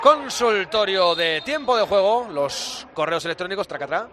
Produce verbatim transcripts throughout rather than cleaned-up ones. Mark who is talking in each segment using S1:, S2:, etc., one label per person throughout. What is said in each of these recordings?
S1: Consultorio de tiempo de juego, los correos electrónicos tracatrá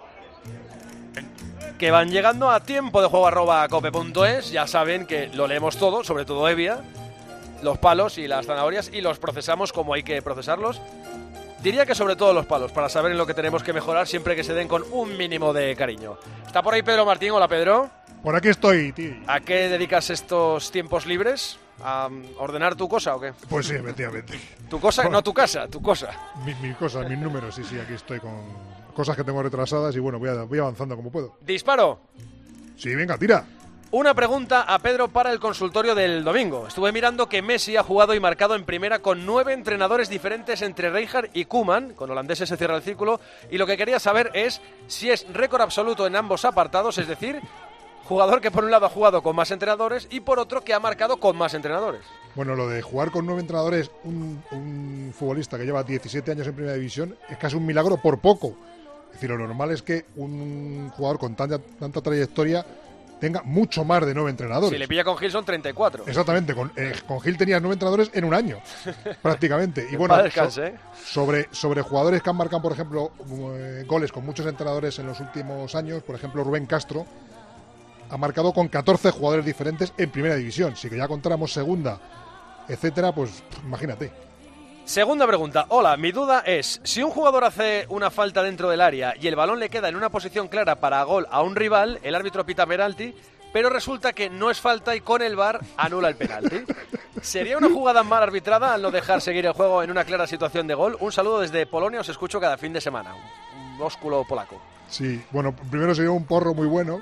S1: que van llegando a tiempo de juego arroba cope punto es. Ya saben que lo leemos todo, sobre todo Evia, los palos y las zanahorias, y los procesamos como hay que procesarlos. Diría que sobre todo los palos, para saber en lo que tenemos que mejorar siempre que se den con un mínimo de cariño. Está por ahí Pedro Martín. Hola, Pedro.
S2: Por aquí estoy, tío.
S1: ¿A qué dedicas estos tiempos libres? ¿A ordenar tu cosa o qué?
S2: Pues sí, efectivamente.
S1: ¿Tu cosa? No tu casa, tu cosa.
S2: Mis mi cosas, mis números, sí, sí, aquí estoy con cosas que tengo retrasadas y bueno, voy, a, voy avanzando como puedo.
S1: ¿Disparo?
S2: Sí, venga, tira.
S1: Una pregunta a Pedro para el consultorio del domingo. Estuve mirando que Messi ha jugado y marcado en primera con nueve entrenadores diferentes entre Rijkaard y Koeman. Con holandeses se cierra el círculo. Y lo que quería saber es si es récord absoluto en ambos apartados, es decir, jugador que por un lado ha jugado con más entrenadores y por otro que ha marcado con más entrenadores.
S2: Bueno, lo de jugar con nueve entrenadores, un, un futbolista que lleva diecisiete años en primera división, es casi un milagro por poco. Es decir, lo normal es que un jugador con tanta, tanta trayectoria tenga mucho más de nueve entrenadores.
S1: Si le pilla con Gil son treinta y cuatro.
S2: Exactamente, con, eh, con Gil tenías nueve entrenadores en un año, prácticamente. Y bueno,
S1: descanse,
S2: so,
S1: ¿eh?
S2: sobre, sobre jugadores que han marcado, por ejemplo, eh, goles con muchos entrenadores en los últimos años, por ejemplo, Rubén Castro ha marcado con catorce jugadores diferentes en primera división. Si que ya contáramos segunda, etcétera, pues imagínate.
S1: Segunda pregunta. Hola, mi duda es, si un jugador hace una falta dentro del área y el balón le queda en una posición clara para gol a un rival, el árbitro pita penalti, pero resulta que no es falta y con el V A R anula el penalti. ¿Sería una jugada mal arbitrada al no dejar seguir el juego en una clara situación de gol? Un saludo desde Polonia, os escucho cada fin de semana. Un ósculo polaco.
S2: Sí, bueno, primero sería un porro muy bueno.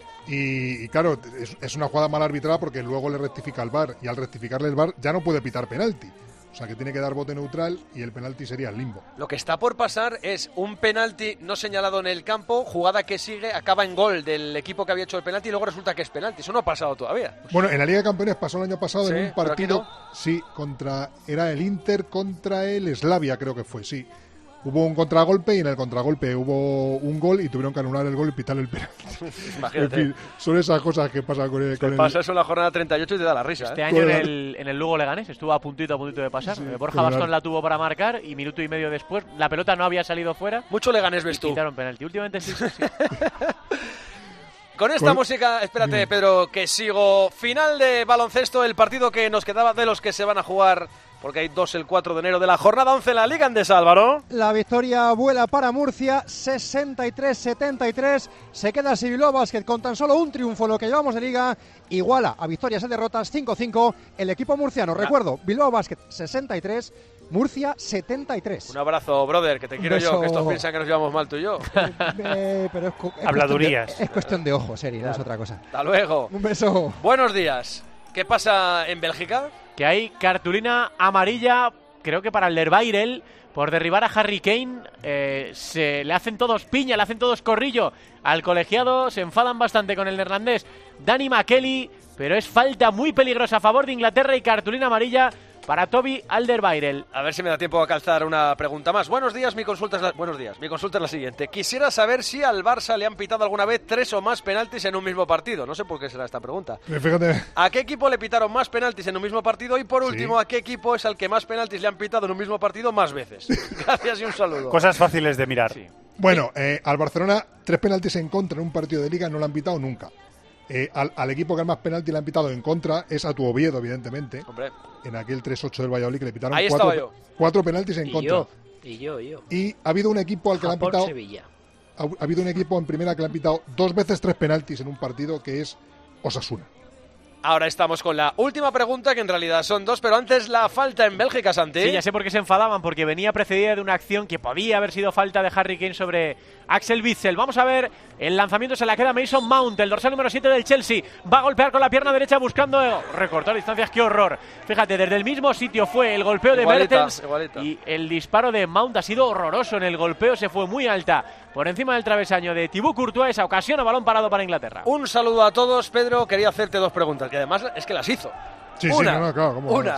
S2: Y, y claro, es, es una jugada mal arbitrada porque luego le rectifica el V A R y al rectificarle el V A R ya no puede pitar penalti. O sea que tiene que dar bote neutral y el penalti sería el limbo.
S1: Lo que está por pasar es un penalti no señalado en el campo, jugada que sigue, acaba en gol del equipo que había hecho el penalti y luego resulta que es penalti. Eso no ha pasado todavía.
S2: Bueno, en la Liga de Campeones pasó el año pasado, sí, en un partido,
S1: no.
S2: sí, contra era el Inter contra el Slavia, creo que fue, sí. Hubo un contragolpe y en el contragolpe hubo un gol y tuvieron que anular el gol y pitar el penalti.
S1: Imagínate.
S2: En fin, son esas cosas que pasan con el...
S1: Te
S2: con
S1: pasa
S2: el...
S1: eso en la jornada treinta y ocho y te da la risa.
S3: Este
S1: ¿eh?
S3: año en el, en el Lugo Leganés estuvo a puntito a puntito de pasar.
S2: Sí,
S3: Borja Bastón la tuvo para marcar y minuto y medio después la pelota no había salido fuera.
S1: Mucho Leganés ves tú.
S3: Quitaron penalti. Últimamente sí, sí, sí.
S1: Con esta ¿Cuál? música, espérate, Bien. Pedro, que sigo. Final de baloncesto, el partido que nos quedaba de los que se van a jugar, porque hay dos el cuatro de enero de la jornada once en la Liga Endesa, Álvaro.
S4: La victoria vuela para Murcia, sesenta y tres setenta y tres. Se queda así Bilbao Basket con tan solo un triunfo en lo que llevamos de Liga. Iguala a victorias y derrotas cinco cinco el equipo murciano. Ya. Recuerdo, Bilbao Basket sesenta y tres, Murcia setenta y tres.
S1: Un abrazo, brother, que te quiero yo, que estos piensan que nos llevamos mal tú y yo.
S4: Eh, pero es, es
S3: Habladurías.
S4: De, es cuestión de ojos, Eri, no es otra cosa.
S1: Hasta luego.
S4: Un beso.
S1: Buenos días. ¿Qué pasa en Bélgica?
S3: Que hay cartulina amarilla, creo que para el Lerbairel, por derribar a Harry Kane. Eh, se le hacen todos piña, le hacen todos corrillo al colegiado, se enfadan bastante con el neerlandés Danny McKelly, pero es falta muy peligrosa a favor de Inglaterra y cartulina amarilla para Toby Alderweireld.
S1: A ver si me da tiempo a calzar una pregunta más. Buenos días, mi consulta es la... Buenos días, mi consulta es la siguiente. Quisiera saber si al Barça le han pitado alguna vez tres o más penaltis en un mismo partido. No sé por qué será esta pregunta.
S2: Fíjate.
S1: ¿A qué equipo le pitaron más penaltis en un mismo partido? Y por último, sí. ¿a qué equipo es al que más penaltis le han pitado en un mismo partido más veces? Gracias y un saludo.
S5: Cosas fáciles de mirar. Sí.
S2: Bueno, eh, al Barcelona tres penaltis en contra en un partido de Liga no le han pitado nunca. Eh, al, al equipo que más penalti le han pitado en contra es a tu Oviedo, evidentemente.
S1: Hombre.
S2: En aquel tres ocho del Valladolid que le pitaron
S1: Ahí
S2: cuatro,
S1: yo.
S2: cuatro penaltis en
S6: y
S2: contra.
S6: Yo, y yo, y yo.
S2: Y ha habido un equipo al que
S6: Japón,
S2: le han pitado.
S6: Sevilla.
S2: Ha, ha habido un equipo en primera que le han pitado dos veces tres penaltis en un partido, que es Osasuna.
S1: Ahora estamos con la última pregunta, que en realidad son dos, pero antes la falta en Bélgica, Santi.
S3: Sí, ya sé por qué se enfadaban, porque venía precedida de una acción que podía haber sido falta de Harry Kane sobre Axel Witsel. Vamos a ver, el lanzamiento se la queda Mason Mount, el dorsal número siete del Chelsea. Va a golpear con la pierna derecha buscando recortar distancias, qué horror. Fíjate, desde el mismo sitio fue el golpeo de
S1: igualita,
S3: Mertens
S1: igualita.
S3: Y el disparo de Mount ha sido horroroso. En el golpeo se fue muy alta por encima del travesaño de Thibaut Courtois. Esa ocasión a balón parado para Inglaterra.
S1: Un saludo a todos, Pedro. Quería hacerte dos preguntas, que además es que las hizo.
S2: Sí,
S1: una,
S2: sí, no, no, claro, ¿cómo?
S1: Una.
S2: Sí, sí.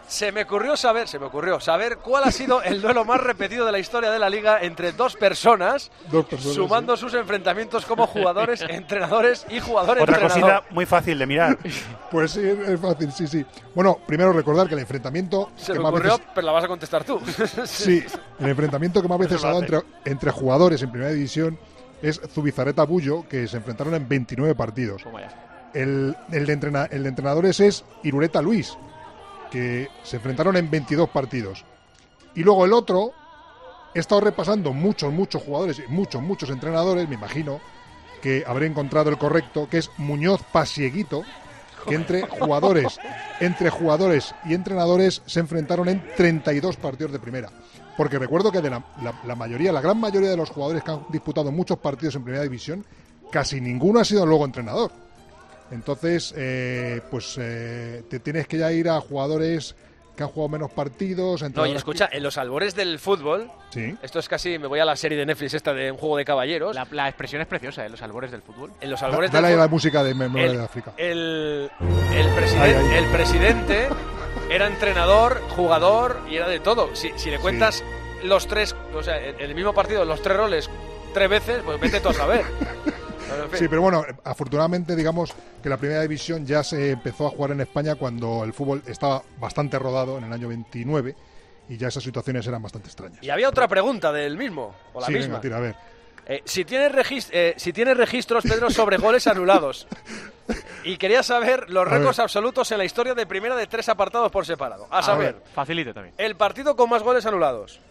S1: Se me ocurrió saber, se me ocurrió saber cuál ha sido el duelo más repetido de la historia de la Liga entre dos personas,
S2: Dos personas,
S1: sumando
S2: sí.
S1: sus enfrentamientos como jugadores, entrenadores y jugadores.
S5: Otra
S1: entrenador.
S5: cosita muy fácil de mirar.
S2: Pues sí, es fácil, sí, sí. Bueno, primero recordar que el enfrentamiento
S1: Se
S2: que
S1: me
S2: más
S1: ocurrió,
S2: veces,
S1: pero la vas a contestar tú.
S2: sí, el enfrentamiento que más veces
S1: Eso
S2: se ha
S1: lo
S2: dado entre, entre jugadores en primera división es Zubizarreta Bullo, que se enfrentaron en veintinueve partidos.
S3: Toma ya.
S2: El, el, de entrena- el de entrenadores es Irureta Luis, que se enfrentaron en veintidós partidos. Y luego el otro, he estado repasando muchos, muchos jugadores y muchos, muchos entrenadores, me imagino que habré encontrado el correcto, que es Muñoz Pasieguito, que entre jugadores, entre jugadores y entrenadores se enfrentaron en treinta y dos partidos de primera. Porque recuerdo que de la, la, la mayoría, la gran mayoría de los jugadores que han disputado muchos partidos en primera división, casi ninguno ha sido luego entrenador. Entonces, eh, pues eh, te tienes que ya ir a jugadores que han jugado menos partidos.
S1: No, y
S2: entrenadores
S1: escucha, en los albores del fútbol,
S2: que- Sí.
S1: esto es casi, me voy a la serie de Netflix esta de un juego de caballeros.
S3: La, la expresión es preciosa, ¿eh? Los albores del fútbol.
S1: En los
S2: Da-
S1: albores
S2: Dale
S1: del
S2: ahí la
S1: fútbol,
S2: música de Memoria
S1: el,
S2: de África.
S1: el, el, presiden-
S2: Ahí, ahí.
S1: el presidente era entrenador, jugador y era de todo. Si, si le cuentas los tres, o sea, en el mismo partido, los tres roles tres veces, pues vete tú a saber. Pero, en fin.
S2: Sí, pero bueno, afortunadamente digamos que la primera división ya se empezó a jugar en España cuando el fútbol estaba bastante rodado en el año veintinueve y ya esas situaciones eran bastante extrañas.
S1: Y había otra pregunta del mismo, o la
S2: sí,
S1: misma.
S2: venga, tira, a ver.
S1: Eh, si, tienes regis- eh, si tienes registros, Pedro, sobre goles anulados. Y quería saber los
S2: A ver.
S1: récords absolutos en la historia de primera de tres apartados por separado. A saber,
S2: ver.
S3: Facilito también.
S1: el partido con más goles anulados,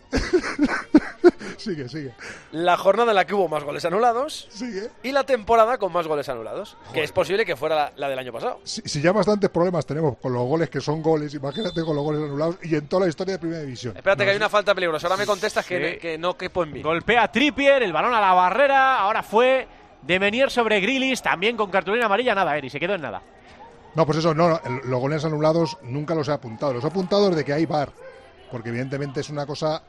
S2: Sigue, sigue,
S1: la jornada en la que hubo más goles anulados
S2: sigue.
S1: y la temporada con más goles anulados. Que es posible que fuera la, la del año pasado.
S2: Si, si ya bastantes problemas tenemos con los goles que son goles, imagínate con los goles anulados y en toda la historia de primera división.
S1: Espérate,
S2: No,
S1: que hay
S2: sí.
S1: una falta peligrosa. Ahora me contestas que,
S3: Sí.
S1: que no quepo en mí.
S3: Golpea Trippier, el balón a la barrera. Ahora fue de Menier sobre Grealish, también con cartulina amarilla. Nada, Eri, se quedó en nada.
S2: No, pues eso, no, no, el- los goles anulados nunca los he apuntado. Los he apuntado desde que hay V A R, porque evidentemente es una cosa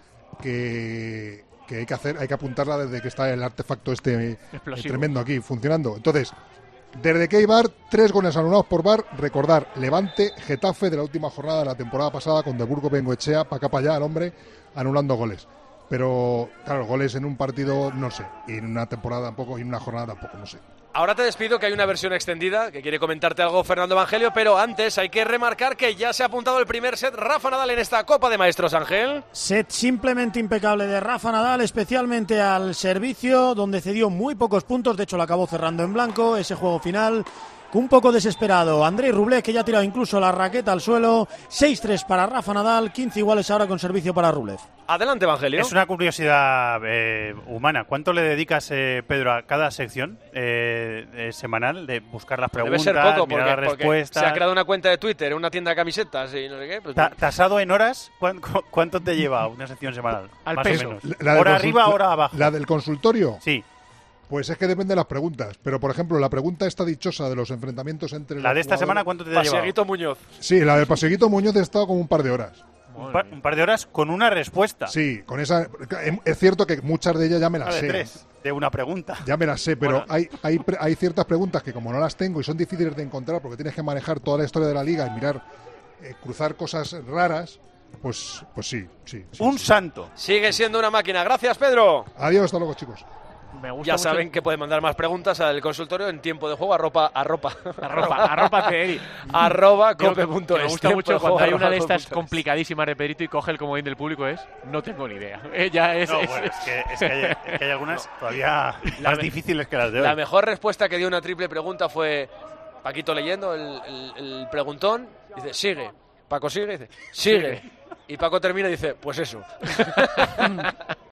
S2: que, que hay que hacer, hay que apuntarla desde que está el artefacto este eh,
S3: Explosivo.
S2: tremendo aquí funcionando. Entonces, desde que hay V A R, tres goles anulados por V A R. Recordar, Levante, Getafe de la última jornada de la temporada pasada con De Burgo Bengoechea, para acá para allá, el hombre, anulando goles. Pero, claro, goles en un partido, no sé, y en una temporada tampoco, y en una jornada tampoco, no sé.
S1: Ahora te despido, que hay una versión extendida, que quiere comentarte algo Fernando Evangelio, pero antes hay que remarcar que ya se ha apuntado el primer set Rafa Nadal en esta Copa de Maestros, Ángel.
S6: Set simplemente impecable de Rafa Nadal, especialmente al servicio, donde cedió muy pocos puntos, de hecho lo acabó cerrando en blanco, ese juego final. Un poco desesperado, Andrei Rublev, que ya ha tirado incluso la raqueta al suelo. seis tres para Rafa Nadal, quince iguales ahora con servicio para Rublev.
S1: Adelante, Evangelio.
S5: Es una curiosidad eh, humana. ¿Cuánto le dedicas, eh, Pedro, a cada sección eh, eh, semanal de buscar las
S1: Debe
S5: preguntas,
S1: ser poco,
S5: mirar
S1: porque,
S5: las
S1: porque
S5: respuestas?
S1: se ha creado una cuenta de Twitter en una tienda de camisetas y no sé qué. Pues,
S5: Ta- ¿Tasado en horas? ¿Cuán- cu- ¿Cuánto te lleva una sección semanal?
S3: Al
S5: Más
S3: peso.
S5: o menos.
S2: La del
S5: ¿Hora
S2: consul-
S5: arriba, hora abajo?
S2: La del consultorio.
S5: Sí,
S2: Pues es que depende de las preguntas. Pero, por ejemplo, la pregunta esta dichosa de los enfrentamientos entre
S5: la
S2: los
S5: de esta
S2: jugadores-
S5: semana, ¿cuánto te ha llevado?
S1: Pasieguito Muñoz.
S2: Sí, la del Paseguito Muñoz ha estado como un par de horas.
S5: Un par, un par de horas con una respuesta.
S2: Sí, con esa. Es cierto que muchas de ellas ya me
S5: Una
S2: las
S5: de
S2: sé.
S5: tres, de una pregunta.
S2: Ya me las sé, pero
S5: Bueno.
S2: hay, hay, pre- hay ciertas preguntas que, como no las tengo y son difíciles de encontrar porque tienes que manejar toda la historia de la liga y mirar, eh, cruzar cosas raras, pues, pues sí, sí. sí,
S5: Un
S2: sí.
S5: santo.
S1: Sigue siendo una máquina. Gracias, Pedro.
S2: Adiós, hasta luego, chicos.
S3: Me gusta
S1: Ya
S3: mucho
S1: saben que pueden mandar más preguntas al consultorio en tiempo de juego, arropa, arropa,
S3: Arropa, arrópate, Eri.
S1: arroba
S3: Digo,
S1: cope punto
S3: que
S1: es.
S3: me gusta
S1: Tiempo
S3: mucho
S1: de
S3: cuando
S1: juego,
S3: hay una de
S1: arroba
S3: estas
S1: cope punto es.
S3: complicadísimas de Pedrito y coge el comodín del público es no tengo ni idea. Eh, ya es,
S5: No,
S3: es-
S5: bueno, es que, es que hay, es que hay algunas todavía
S1: La
S5: más
S1: me-
S5: difíciles que las de hoy.
S1: La mejor respuesta que dio una triple pregunta fue Paquito leyendo el, el- el preguntón. Dice, sigue. Paco sigue, dice, sigue. Y Paco termina y dice, pues eso.